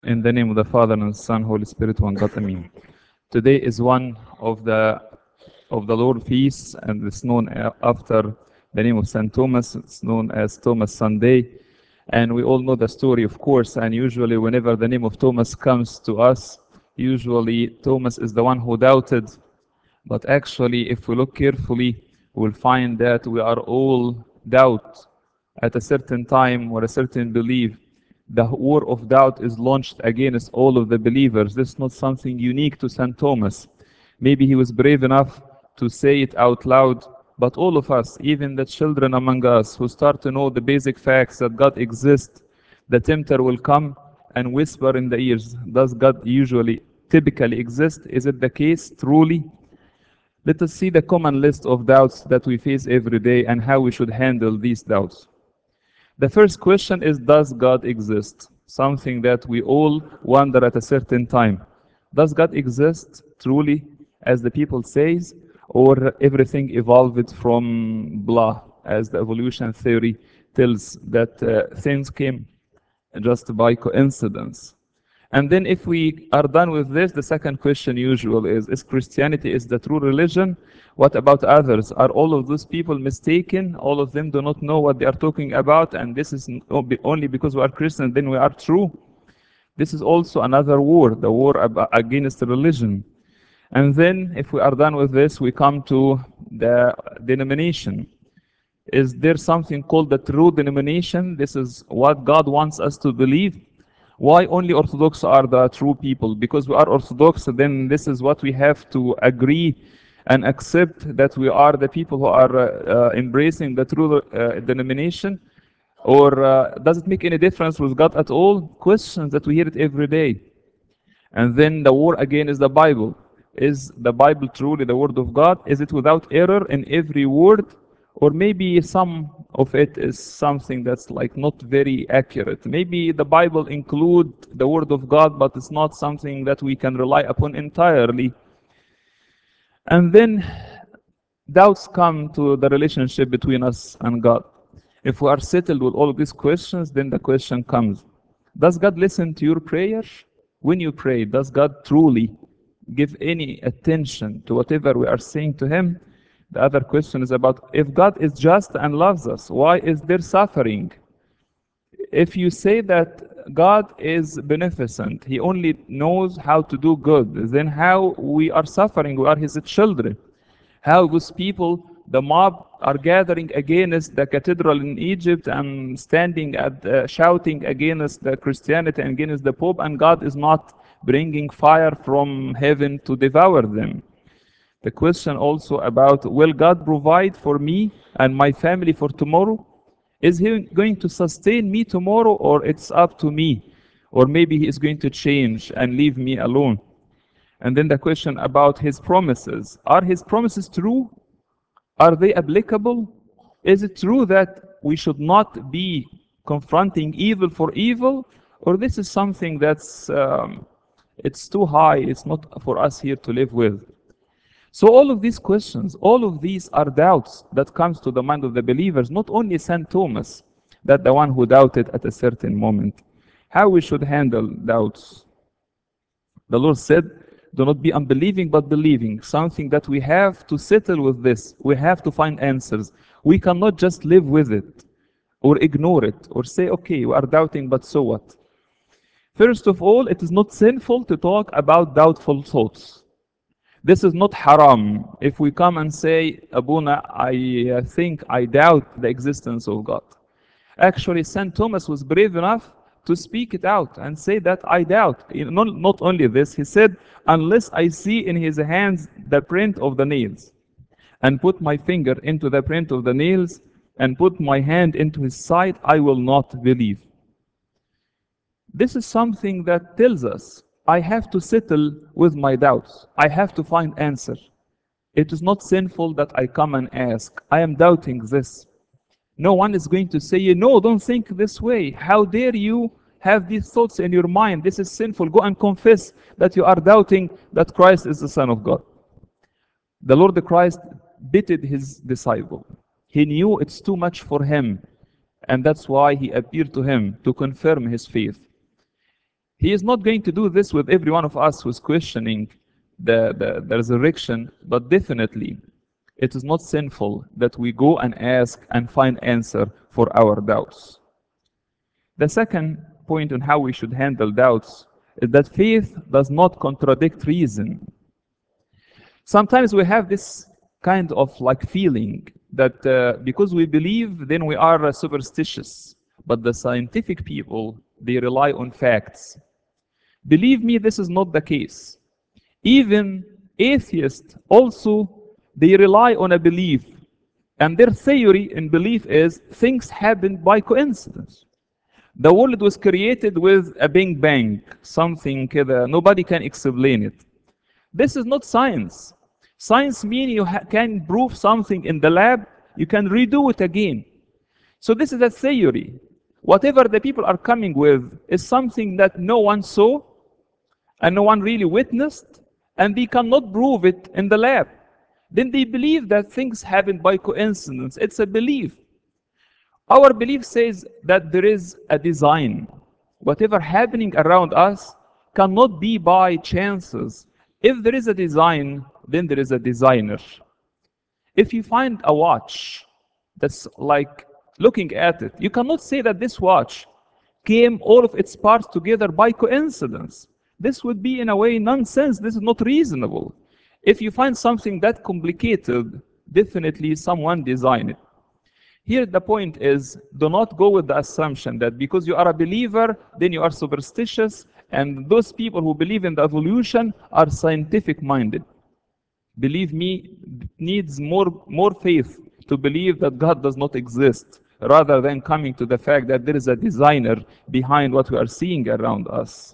In the name of the Father and the Son, Holy Spirit, one God, Amen. Today is one of the Lord feasts, and it's known after the name of Saint Thomas. It's known as Thomas Sunday, and we all know the story, of course. And usually, whenever the name of Thomas comes to us, usually Thomas is the one who doubted. But actually, if we look carefully, we'll find that we are all doubt at a certain time or a certain belief. The war of doubt is launched against all of the believers. This is not something unique to St. Thomas. Maybe he was brave enough to say it out loud, but all of us, even the children among us who start to know the basic facts that God exists, the tempter will come and whisper in the ears, does God usually, typically exist? Is it the case truly? Let us see the common list of doubts that we face every day and how we should handle these doubts. The first question is, does God exist? Something that we all wonder at a certain time. Does God exist truly, as the people says, or everything evolved from blah, as the evolution theory tells that things came just by coincidence? And then if we are done with this, the second question usual is Christianity is the true religion? What about others? Are all of those people mistaken? All of them do not know what they are talking about, and this is only because we are Christian, then we are true? This is also another war, the war against religion. And then if we are done with this, we come to the denomination. Is there something called the true denomination? This is what God wants us to believe. Why only Orthodox are the true people? Because we are Orthodox, then this is what we have to agree and accept, that we are the people who are embracing the true denomination. Or does it make any difference with God at all? Questions that we hear it every day. And then the war again is the Bible. Is the Bible truly the Word of God? Is it without error in every word? Or maybe some of it is something that's like not very accurate. Maybe the Bible include the Word of God, but it's not something that we can rely upon entirely. And then doubts come to the relationship between us and God. If we are settled with all of these questions, then the question comes, does God listen to your prayer? When you pray, does God truly give any attention to whatever we are saying to Him? The other question is about, if God is just and loves us, why is there suffering? If you say that God is beneficent, He only knows how to do good, then how we are suffering? We are His children. How those people, the mob, are gathering against the cathedral in Egypt and standing at shouting against the Christianity and against the Pope, and God is not bringing fire from heaven to devour them. The question also about, will God provide for me and my family for tomorrow? Is He going to sustain me tomorrow, or it's up to me? Or maybe He is going to change and leave me alone. And then the question about His promises. Are His promises true? Are they applicable? Is it true that we should not be confronting evil for evil? Or this is something that's it's too high, it's not for us here to live with. So all of these questions, all of these are doubts that comes to the mind of the believers, not only St. Thomas, that the one who doubted at a certain moment. How we should handle doubts. The Lord said, do not be unbelieving, but believing. Something that we have to settle with this. We have to find answers. We cannot just live with it or ignore it or say, okay, we are doubting, but so what? First of all, it is not sinful to talk about doubtful thoughts. This is not haram. If we come and say, Abuna, I think I doubt the existence of God. Actually, St. Thomas was brave enough to speak it out and say that I doubt. Not only this, he said, unless I see in his hands the print of the nails, and put my finger into the print of the nails, and put my hand into his side, I will not believe. This is something that tells us I have to settle with my doubts. I have to find answer. It is not sinful that I come and ask. I am doubting this. No one is going to say, no, don't think this way. How dare you have these thoughts in your mind? This is sinful. Go and confess that you are doubting that Christ is the Son of God. The Lord Christ bitted his disciple. He knew it's too much for him, and that's why he appeared to him to confirm his faith. He is not going to do this with every one of us who's questioning the resurrection, but definitely it is not sinful that we go and ask and find answer for our doubts. The second point on how we should handle doubts is that faith does not contradict reason. Sometimes we have this kind of like feeling that because we believe, then we are superstitious. But the scientific people, they rely on facts. Believe me, this is not the case. Even atheists also, they rely on a belief. And their theory in belief is things happen by coincidence. The world was created with a big bang, something كده, nobody can explain it. This is not science. Science means you can prove something in the lab, you can redo it again. So this is a theory. Whatever the people are coming with is something that no one saw and no one really witnessed, and they cannot prove it in the lab. Then they believe that things happen by coincidence. It's a belief. Our belief says that there is a design. Whatever happening around us cannot be by chances. If there is a design, then there is a designer. If you find a watch that's like looking at it, you cannot say that this watch came all of its parts together by coincidence. This would be in a way nonsense. This is not reasonable. If you find something that complicated, definitely someone designed it. Here the point is, do not go with the assumption that because you are a believer, then you are superstitious, and those people who believe in the evolution are scientific minded. Believe me, it needs more faith to believe that God does not exist, rather than coming to the fact that there is a designer behind what we are seeing around us.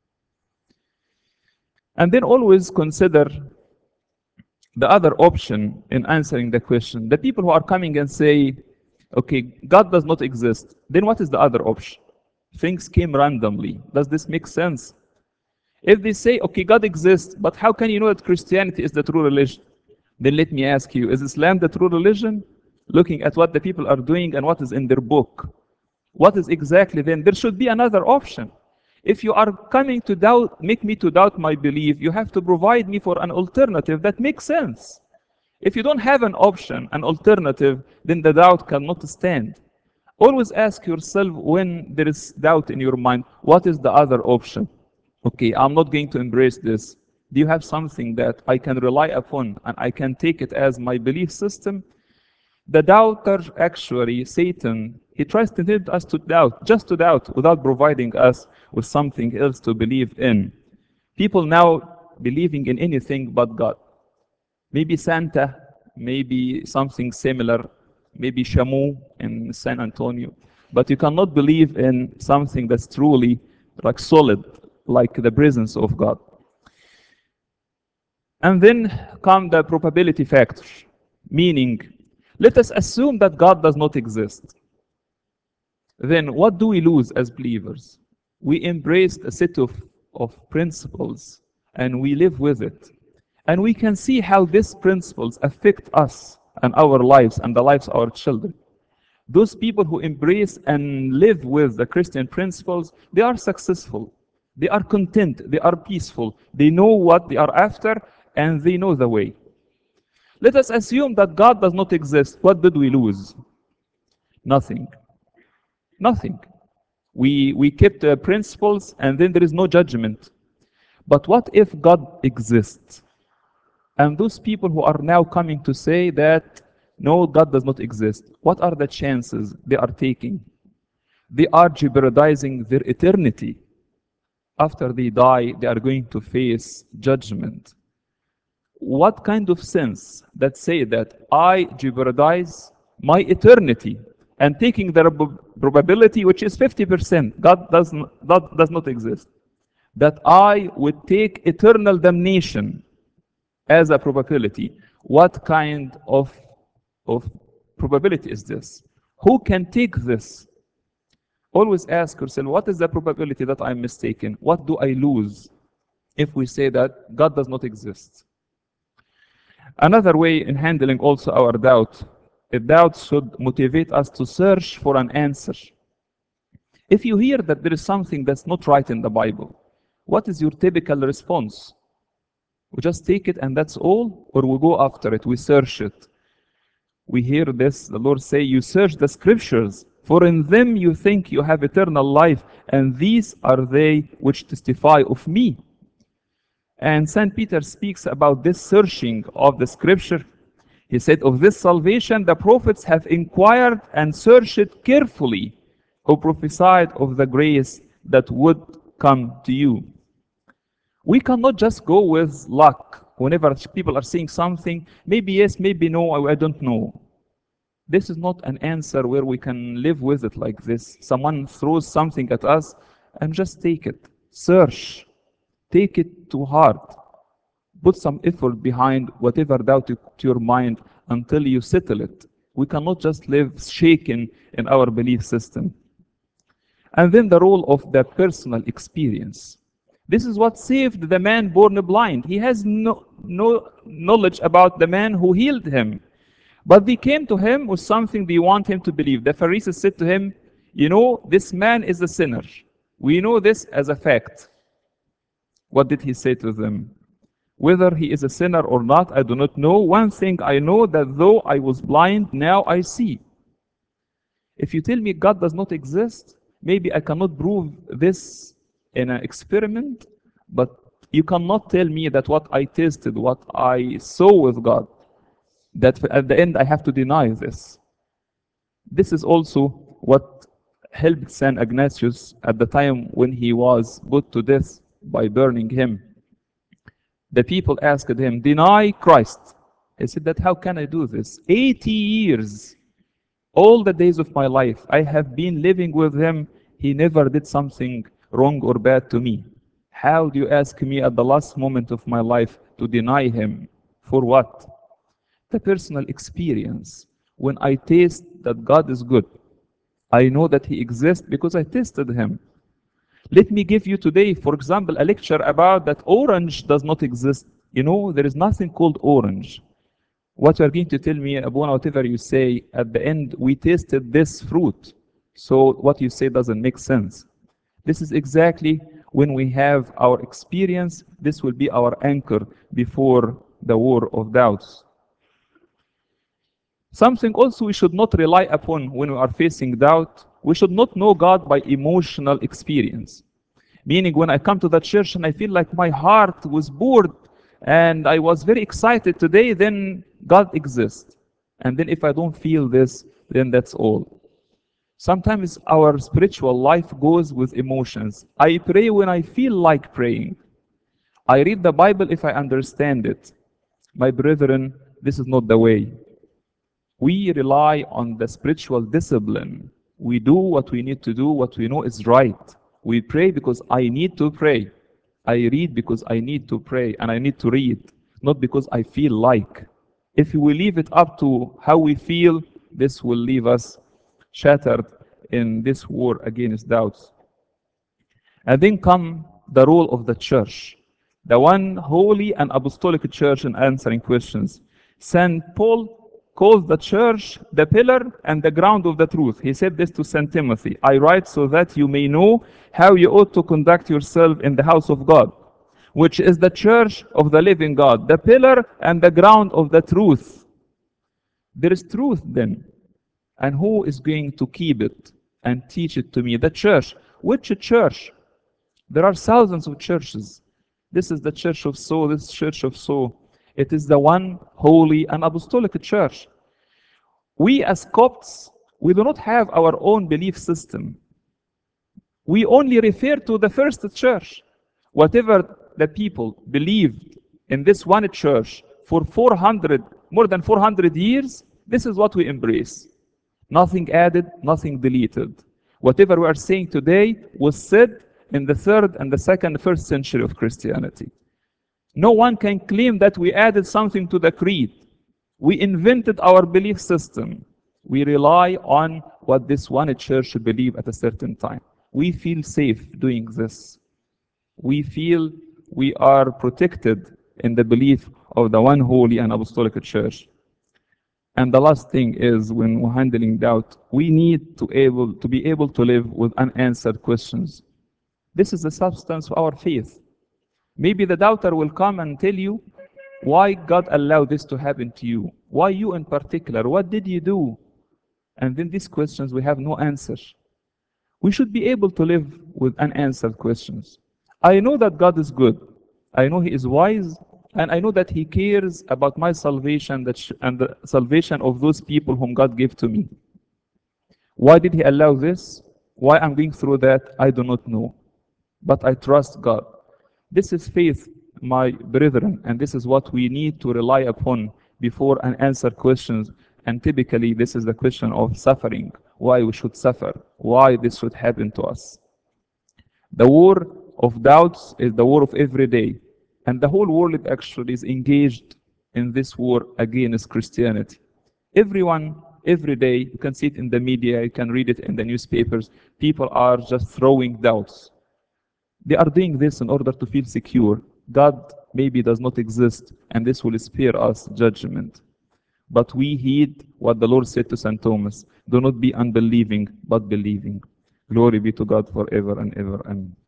And then always consider the other option in answering the question. The people who are coming and say, okay, God does not exist, then what is the other option? Things came randomly. Does this make sense? If they say, okay, God exists, but how can you know that Christianity is the true religion? Then let me ask you, is Islam the true religion? Looking at what the people are doing and what is in their book. What is exactly then? There should be another option. If you are coming to doubt, make me to doubt my belief, you have to provide me for an alternative that makes sense. If you don't have an option, an alternative, then the doubt cannot stand. Always ask yourself when there is doubt in your mind, what is the other option? Okay, I'm not going to embrace this. Do you have something that I can rely upon and I can take it as my belief system? The doubter, actually, Satan, he tries to tempt us to doubt, just to doubt, without providing us with something else to believe in. People now believing in anything but God. Maybe Santa, maybe something similar, maybe Shamu in San Antonio. But you cannot believe in something that's truly like solid, like the presence of God. And then come the probability factor, meaning, let us assume that God does not exist. Then what do we lose as believers? We embrace a set of principles and we live with it. And we can see how these principles affect us and our lives and the lives of our children. Those people who embrace and live with the Christian principles, they are successful. They are content. They are peaceful. They know what they are after and they know the way. Let us assume that God does not exist. What did we lose? Nothing. Nothing. We kept principles and then there is no judgment. But what if God exists? And those people who are now coming to say that no, God does not exist, what are the chances they are taking? They are jeopardizing their eternity. After they die, they are going to face judgment. What kind of sense that say that I jeopardize my eternity and taking the probability, which is 50%, God does not exist, that I would take eternal damnation as a probability? What kind of probability is this? Who can take this? Always ask yourself, what is the probability that I'm mistaken? What do I lose if we say that God does not exist? Another way in handling also our doubt, a doubt should motivate us to search for an answer. If you hear that there is something that's not right in the Bible, what is your typical response? We just take it and that's all, or we go after it, we search it. We hear this, the Lord say, you search the scriptures, for in them you think you have eternal life, and these are they which testify of me. And St. Peter speaks about this searching of the scripture. He said, of this salvation the prophets have inquired and searched it carefully, who prophesied of the grace that would come to you. We cannot just go with luck. Whenever people are saying something, maybe yes, maybe no, I don't know. This is not an answer where we can live with it like this. Someone throws something at us and just take it. Search. Take it to heart. Put some effort behind whatever doubt to your mind until you settle it. We cannot just live shaken in our belief system. And then the role of the personal experience. This is what saved the man born blind. He has no knowledge about the man who healed him. But they came to him with something they want him to believe. The Pharisees said to him, you know, this man is a sinner. We know this as a fact. What did he say to them? Whether he is a sinner or not, I do not know. One thing I know, that though I was blind, now I see. If you tell me God does not exist, maybe I cannot prove this in an experiment, but you cannot tell me that what I tasted, what I saw with God, that at the end I have to deny this. This is also what helped St. Ignatius at the time when he was put to death by burning him. The people asked him, deny Christ. He said that how can I do this? 80 years, all the days of my life, I have been living with him. He never did something wrong or bad to me. How do you ask me at the last moment of my life to deny him? For what? The personal experience. When I taste that God is good, I know that he exists because I tasted him. Let me give you today, for example, a lecture about that orange does not exist. You know, there is nothing called orange. What you are going to tell me, Abuna, whatever you say, at the end, we tasted this fruit. So what you say doesn't make sense. This is exactly when we have our experience, this will be our anchor before the war of doubts. Something also we should not rely upon when we are facing doubt. We should not know God by emotional experience. Meaning when I come to the church and I feel like my heart was bored and I was very excited today, then God exists. And then if I don't feel this, then that's all. Sometimes our spiritual life goes with emotions. I pray when I feel like praying. I read the Bible if I understand it. My brethren, this is not the way. We rely on the spiritual discipline. We do what we need to do, what we know is right. We pray because I need to pray. I read because I need to pray and I need to read, not because I feel like. If we leave it up to how we feel, this will leave us shattered in this war against doubts. And then come the role of the church, the one holy and apostolic church in answering questions. St. Paul calls the church the pillar and the ground of the truth. He said this to St. Timothy, I write so that you may know how you ought to conduct yourself in the house of God, which is the church of the living God, the pillar and the ground of the truth. There is truth then. And who is going to keep it and teach it to me? The church. Which church? There are thousands of churches. This is the church of so, this church of so. It is the one holy and apostolic church. We as Copts, we do not have our own belief system. We only refer to the first church. Whatever the people believed in this one church for more than 400 years, this is what we embrace. Nothing added, nothing deleted. Whatever we are saying today was said in the 3rd and the 2nd, 1st century of Christianity. No one can claim that we added something to the creed. We invented our belief system. We rely on what this one church should believe at a certain time. We feel safe doing this. We feel we are protected in the belief of the one holy and apostolic church. And the last thing is, when we're handling doubt, we need to be able to live with unanswered questions. This is the substance of our faith. Maybe the doubter will come and tell you why God allowed this to happen to you. Why you in particular? What did you do? And then these questions we have no answer. We should be able to live with unanswered questions. I know that God is good. I know He is wise. And I know that He cares about my salvation and the salvation of those people whom God gave to me. Why did He allow this? Why I'm going through that, I do not know. But I trust God. This is faith, my brethren, and this is what we need to rely upon before and answer questions. And typically, this is the question of suffering, why we should suffer, why this should happen to us. The war of doubts is the war of every day, and the whole world actually is engaged in this war against Christianity. Everyone, every day, you can see it in the media, you can read it in the newspapers, people are just throwing doubts. They are doing this in order to feel secure. God maybe does not exist, and this will spare us judgment. But we heed what the Lord said to St. Thomas: do not be unbelieving, but believing. Glory be to God forever and ever. Amen.